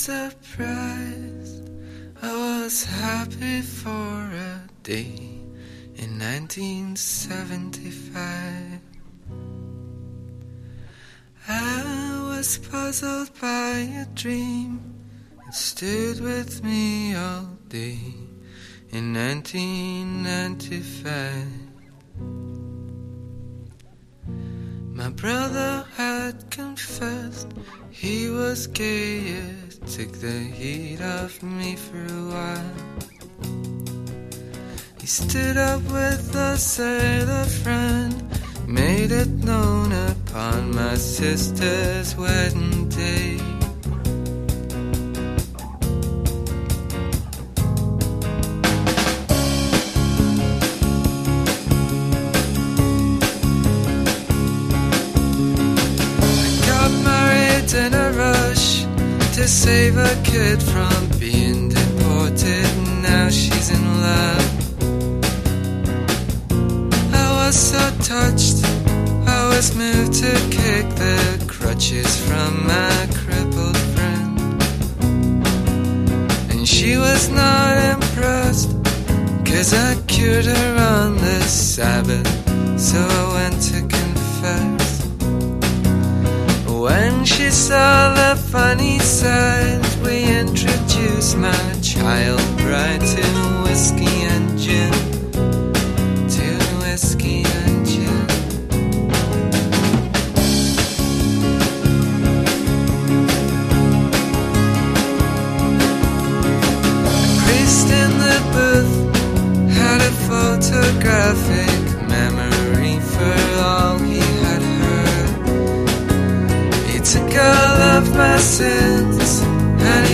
surprised. I was happy for a day in 1975. I was puzzled by a dream that stood with me all day in 1995. My brother had confessed he was gay. It took the heat off me for a while. He stood up with a sailor friend, made it known upon my sister's wedding day. In a rush to save a kid from being deported, now she's in love. I was so touched, I was moved to kick the crutches from my crippled friend. And she was not impressed, 'cause I cured her on the Sabbath, so I went to confess. When she saw the funny side, we introduced my child bride to whiskey and gin, to whiskey and gin. The priest in the booth had a photographic memory for all he had heard. Took all of my sins